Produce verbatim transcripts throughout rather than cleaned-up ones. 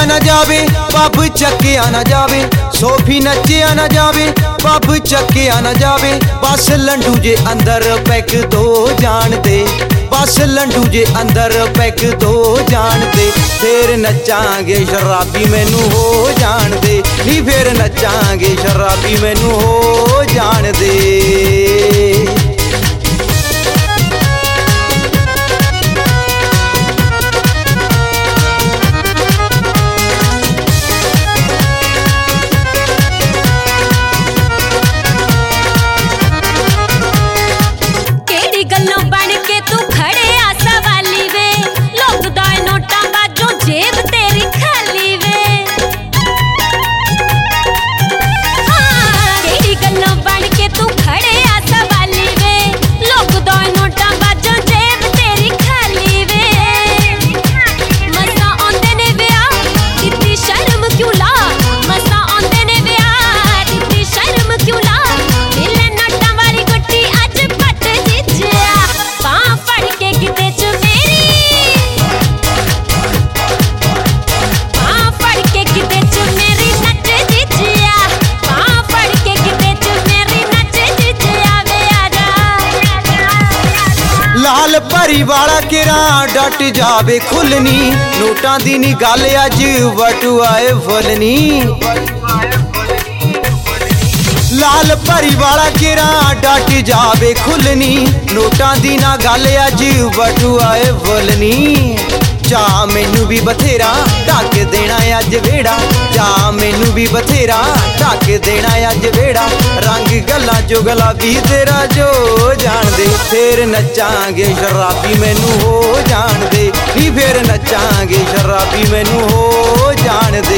ना जावे पब चक्किया ना जावे, सोफी नचिया ना जावे पब चक्किया ना जावे। बस लंडू जे अंदर पैक दो जान दे, बस लंडू जे अंदर पैक दो जान दे। फिर नचांगे शराबी मैनू हो जान दे, नी फिर नचांगे शराबी मैनू हो जान दे। लाल परी वाला किरा डट जावे खुलनी, नोटां दी नी गल अज वटुआए फुलनी। लाल परी वाला किरा डट जावे खुलनी, नोटां दी ना गल अज वटुआए फुलनी। जा मैनू भी बथेरा ढक देना अज वेड़ा, जा मैनू भी बथेरा ढक देना अज वेड़ा। रंग गल्लां चो गुलाबी तेरा जो जान दे, फिर नचांगे शराबी मैनू हो जान दे, नी फिर नचांगे शराबी मैनू हो जान दे।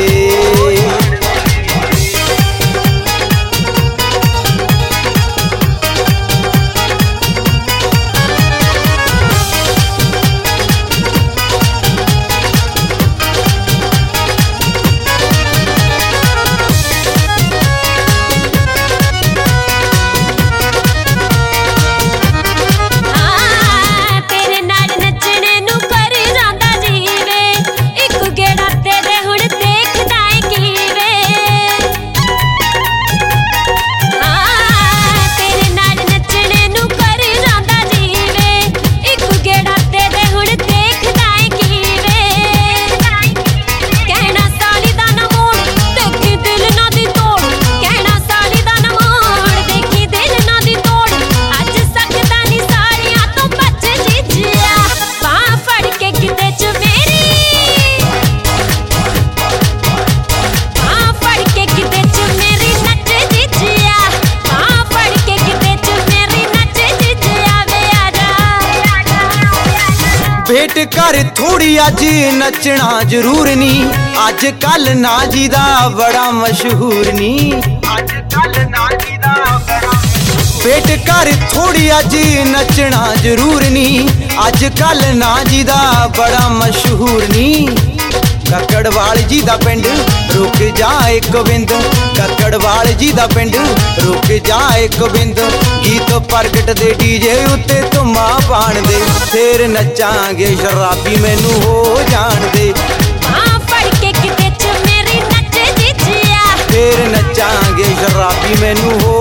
भेट कर थोड़ी अज नचना जरूर नी, अज कल ना जी दा बड़ा मशहूर नी। अज कल ना जी दा बड़ा भेट कर थोड़ी अज नचना जरूर नी, अज कल ना जी दा बड़ा मशहूर नी। ककड़वाल जी दा पिंड रुक जा एक बिंद, ककड़वाल जी दा पिंड रुक जा एक बिंद। गीत प्रगट दे डीजे उत्ते धुम्मा पाण दे, फिर नचांगे शराबी मैनू हो जान दे। फिर नचांगे शराबी मैनू हो